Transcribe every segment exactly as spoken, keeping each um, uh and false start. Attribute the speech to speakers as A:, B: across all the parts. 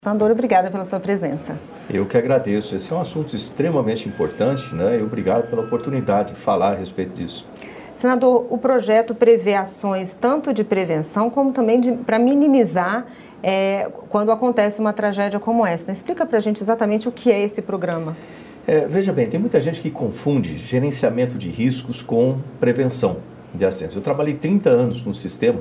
A: Senador, obrigada pela sua presença.
B: Eu que agradeço. Esse é um assunto extremamente importante, né? E obrigado pela oportunidade de falar a respeito disso.
A: Senador, o projeto prevê ações tanto de prevenção como também para minimizar é, quando acontece uma tragédia como essa. Explica para a gente exatamente o que é esse programa.
B: É, veja bem, tem muita gente que confunde gerenciamento de riscos com prevenção de acidentes. Eu trabalhei trinta anos no sistema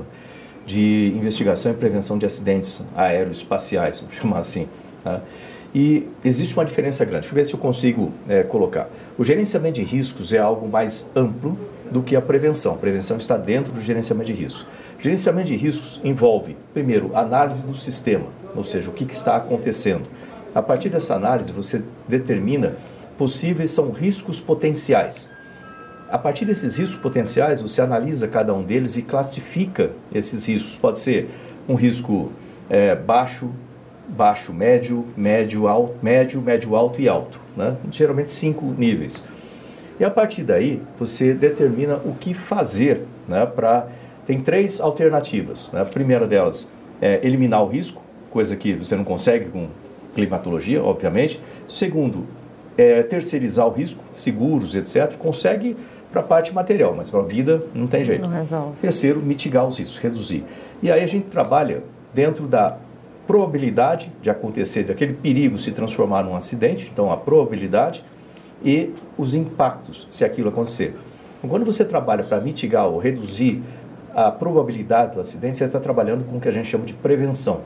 B: de investigação e prevenção de acidentes aeroespaciais, vamos chamar assim. Tá? E existe uma diferença grande. Deixa eu ver se eu consigo é, colocar. O gerenciamento de riscos é algo mais amplo do que a prevenção. A prevenção está dentro do gerenciamento de riscos. O gerenciamento de riscos envolve, primeiro, análise do sistema, ou seja, o que, que está acontecendo. A partir dessa análise, você determina possíveis são riscos potenciais. A partir desses riscos potenciais, você analisa cada um deles e classifica esses riscos. Pode ser um risco é, baixo, baixo, médio, médio, alto, médio, médio, alto e alto. Né? Geralmente cinco níveis. E a partir daí, você determina o que fazer. Né, pra... Tem três alternativas. Né? A primeira delas é eliminar o risco, coisa que você não consegue com climatologia, obviamente. Segundo, é terceirizar o risco, seguros, etcétera. Consegue para a parte material, mas para a vida não tem jeito.
A: Não resolve.
B: Terceiro, mitigar os riscos, reduzir. E aí a gente trabalha dentro da probabilidade de acontecer, daquele perigo se transformar num acidente, então a probabilidade e os impactos, se aquilo acontecer. Então, quando você trabalha para mitigar ou reduzir a probabilidade do acidente, você está trabalhando com o que a gente chama de prevenção.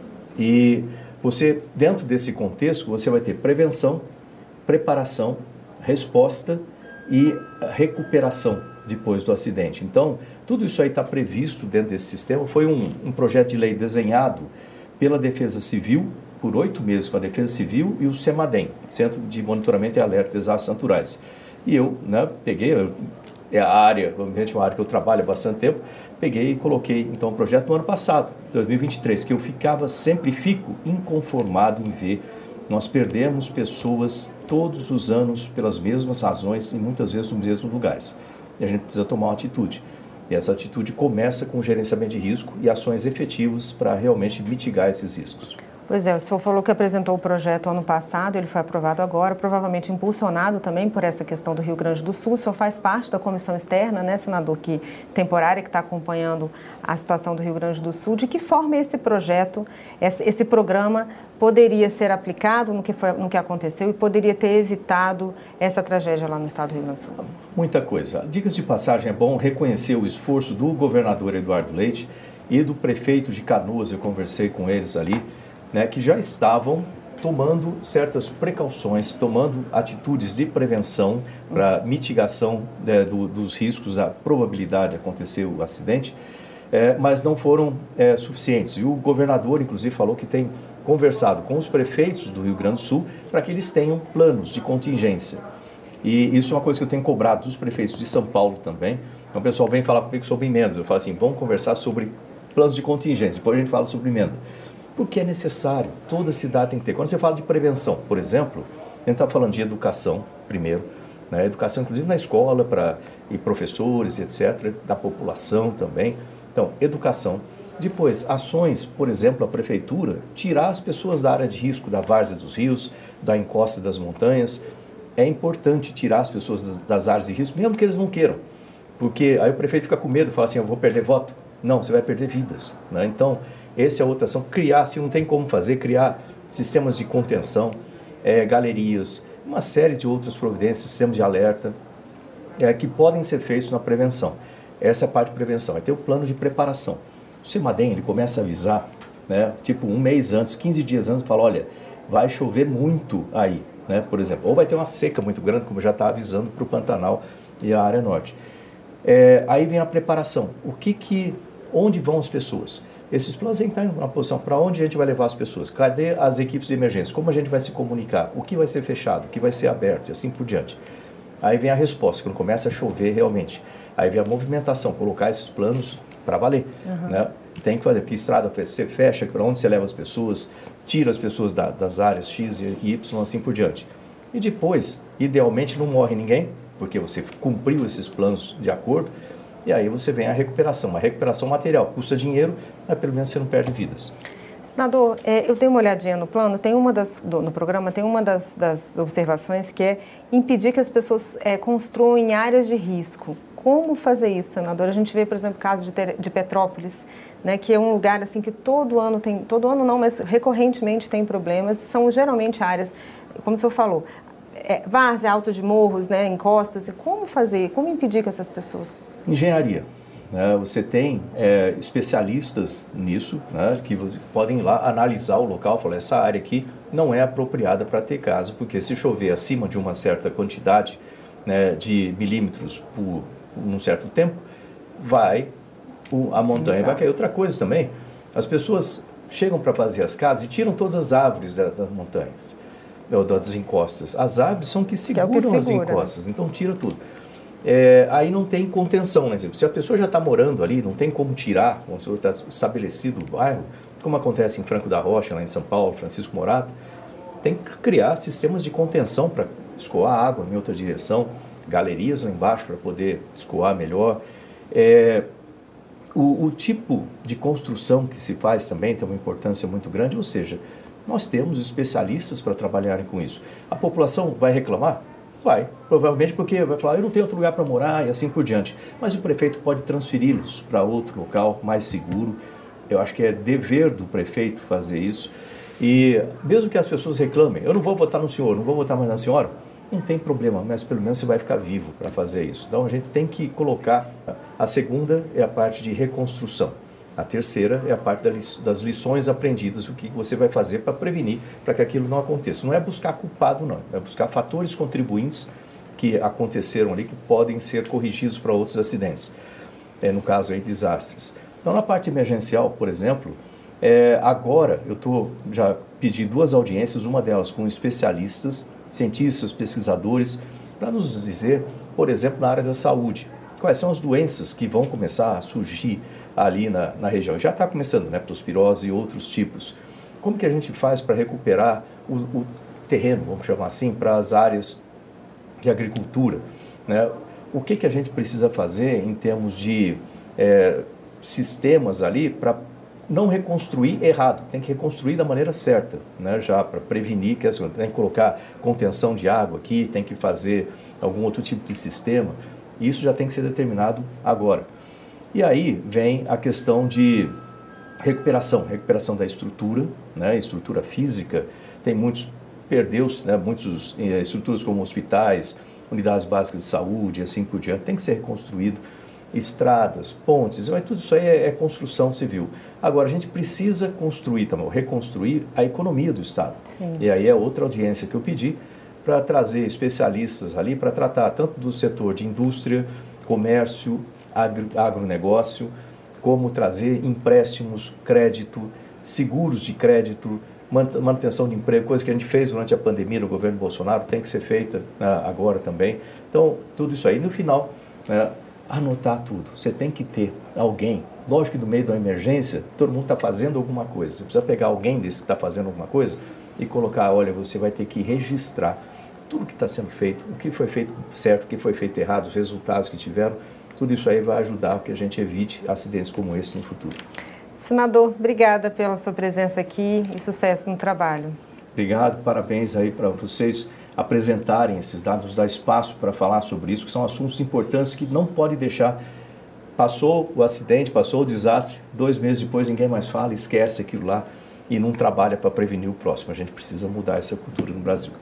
B: E você, dentro desse contexto, você vai ter prevenção, preparação, resposta e recuperação depois do acidente. Então, tudo isso aí está previsto dentro desse sistema. Foi um, um projeto de lei desenhado pela Defesa Civil, por oito meses com a Defesa Civil e o CEMADEM, Centro de Monitoramento e Alerta de Desastres Naturais. E eu, né, peguei, eu, é a área, obviamente uma área que eu trabalho há bastante tempo, peguei e coloquei então o projeto no ano passado, dois mil e vinte e três, que eu ficava, sempre fico inconformado em ver. Nós perdemos pessoas todos os anos pelas mesmas razões e muitas vezes nos mesmos lugares. E a gente precisa tomar uma atitude. E essa atitude começa com o gerenciamento de risco e ações efetivas para realmente mitigar esses riscos.
A: Pois é, o senhor falou que apresentou o projeto ano passado, ele foi aprovado agora, provavelmente impulsionado também por essa questão do Rio Grande do Sul. O senhor faz parte da comissão externa, né, senador, que, temporária, que está acompanhando a situação do Rio Grande do Sul. De que forma esse projeto, esse, esse programa poderia ser aplicado no que, foi, no que aconteceu e poderia ter evitado essa tragédia lá no estado do Rio Grande do Sul?
B: Muita coisa. Dicas de passagem, é bom reconhecer o esforço do governador Eduardo Leite e do prefeito de Canoas, eu conversei com eles ali, né, que já estavam tomando certas precauções, tomando atitudes de prevenção para mitigação né, do, dos riscos, da probabilidade de acontecer o acidente, é, mas não foram é, suficientes. E o governador, inclusive, falou que tem conversado com os prefeitos do Rio Grande do Sul para que eles tenham planos de contingência. E isso é uma coisa que eu tenho cobrado dos prefeitos de São Paulo também. Então o pessoal vem falar comigo sobre emendas. Eu falo assim, vamos conversar sobre planos de contingência, depois a gente fala sobre emenda. Porque é necessário, toda cidade tem que ter. Quando você fala de prevenção, por exemplo, a gente está falando de educação primeiro, né? Educação inclusive na escola, para e professores, etcétera, da população também. Então, educação. Depois, ações, por exemplo, a prefeitura, tirar as pessoas da área de risco, da várzea dos rios, da encosta das montanhas. É importante tirar as pessoas das, das áreas de risco, mesmo que eles não queiram. Porque aí o prefeito fica com medo, fala assim, eu vou perder voto. Não, você vai perder vidas, né? Então, essa é a outra ação, criar, se não tem como fazer, criar sistemas de contenção, é, galerias, uma série de outras providências, sistemas de alerta, é, que podem ser feitos na prevenção. Essa é a parte de prevenção. Aí tem o plano de preparação. O CEMADEM, ele começa a avisar, né, tipo um mês antes, quinze dias antes, fala, olha, vai chover muito aí, né, por exemplo, ou vai ter uma seca muito grande, como já está avisando para o Pantanal e a área norte. É, aí vem a preparação. O que que, onde vão as pessoas? Esses planos têm que estar em uma posição para onde a gente vai levar as pessoas, cadê as equipes de emergência, como a gente vai se comunicar, o que vai ser fechado, o que vai ser aberto e assim por diante. Aí vem a resposta, quando começa a chover realmente. Aí vem a movimentação, colocar esses planos para valer. Uhum. Né? Tem que fazer, que estrada você fecha, para onde você leva as pessoas, tira as pessoas da, das áreas X e Y, assim por diante. E depois, idealmente não morre ninguém, porque você cumpriu esses planos de acordo, e aí você vem a recuperação, uma recuperação material, custa dinheiro, mas pelo menos você não perde vidas.
A: Senador, é, eu dei uma olhadinha no plano, tem uma das, do, no programa tem uma das, das observações que é impedir que as pessoas é, construam em áreas de risco. Como fazer isso, senador? A gente vê, por exemplo, o caso de, de Petrópolis, né, que é um lugar assim que todo ano tem, todo ano não, mas recorrentemente tem problemas, são geralmente áreas, como o senhor falou, é, várzea, alto de morros, né, encostas. Como fazer, como impedir que essas pessoas...
B: Engenharia. Né? Você tem é, especialistas nisso, né, que podem ir lá analisar o local, falar, essa área aqui não é apropriada para ter casa, porque se chover acima de uma certa quantidade, né, de milímetros por um certo tempo, vai, o, a montanha Sim, vai cair. Outra coisa também, as pessoas chegam para fazer as casas e tiram todas as árvores da, das montanhas, das encostas. As árvores são que seguram que é o que segura, as encostas, né? Então tira tudo. É, aí não tem contenção, né? Se a pessoa já está morando ali, não tem como tirar, como se está estabelecido o bairro, como acontece em Franco da Rocha, lá em São Paulo, Francisco Morato, tem que criar sistemas de contenção para escoar água em outra direção, galerias lá embaixo para poder escoar melhor. É, o, o tipo de construção que se faz também tem uma importância muito grande, ou seja, nós temos especialistas para trabalharem com isso. A população vai reclamar? Vai, provavelmente porque vai falar, eu não tenho outro lugar para morar e assim por diante. Mas o prefeito pode transferi-los para outro local mais seguro. Eu acho que é dever do prefeito fazer isso. E mesmo que as pessoas reclamem, eu não vou votar no senhor, não vou votar mais na senhora, não tem problema, mas pelo menos você vai ficar vivo para fazer isso. Então a gente tem que colocar, a segunda é a parte de reconstrução. A terceira é a parte das lições aprendidas, o que você vai fazer para prevenir, para que aquilo não aconteça. Não é buscar culpado, não. É buscar fatores contribuintes que aconteceram ali, que podem ser corrigidos para outros acidentes. É, no caso aí, desastres. Então, na parte emergencial, por exemplo, é, agora eu tô, já pedi duas audiências, uma delas com especialistas, cientistas, pesquisadores, para nos dizer, por exemplo, na área da saúde, quais são as doenças que vão começar a surgir ali na, na região. Já está começando, né, leptospirose e outros tipos. Como que a gente faz para recuperar o, o terreno, vamos chamar assim, para as áreas de agricultura, né? O que que a gente precisa fazer em termos de é, sistemas ali para não reconstruir errado, tem que reconstruir da maneira certa, né, já para prevenir que as, tem que colocar contenção de água aqui, tem que fazer algum outro tipo de sistema. Isso já tem que ser determinado agora. E aí vem a questão de recuperação, recuperação da estrutura, né, estrutura física. Tem muitos, perdeu-se, né, muitas eh, estruturas como hospitais, unidades básicas de saúde e assim por diante, tem que ser reconstruído. Estradas, pontes, mas tudo isso aí é, é construção civil. Agora, a gente precisa construir também, reconstruir a economia do Estado. Sim. E aí é outra audiência que eu pedi, para trazer especialistas ali para tratar tanto do setor de indústria, comércio, agro, agronegócio, como trazer empréstimos, crédito, seguros de crédito, manutenção de emprego, coisa que a gente fez durante a pandemia no governo Bolsonaro, tem que ser feita, né, agora também. Então, tudo isso aí. No final, né, anotar tudo. Você tem que ter alguém, lógico que no meio da emergência, todo mundo está fazendo alguma coisa. Você precisa pegar alguém desse que está fazendo alguma coisa e colocar, olha, você vai ter que registrar tudo que está sendo feito, o que foi feito certo, o que foi feito errado, os resultados que tiveram, tudo isso aí vai ajudar que a gente evite acidentes como esse no futuro.
A: Senador, obrigada pela sua presença aqui e sucesso no trabalho.
B: Obrigado, parabéns aí para vocês apresentarem esses dados, nos dar espaço para falar sobre isso, que são assuntos importantes que não pode deixar. Passou o acidente, passou o desastre, dois meses depois ninguém mais fala, esquece aquilo lá e não trabalha para prevenir o próximo. A gente precisa mudar essa cultura no Brasil.